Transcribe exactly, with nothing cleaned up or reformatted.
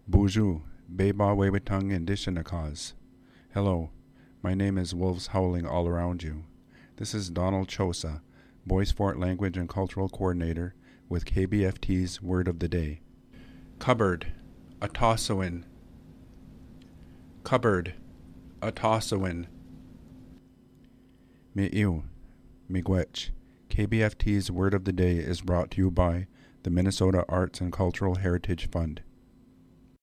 Bonjour, Beba Wewetang Indishinakaz. Hello, my name is Wolves Howling All Around You. This is Donald Chosa, Bois Forte Language and Cultural Coordinator with K B F T's Word of the Day. Cupboard, Atossowin. Cupboard, Atossowin. Mi'iu, Miigwech. K B F T's Word of the Day is brought to you by the Minnesota Arts and Cultural Heritage Fund.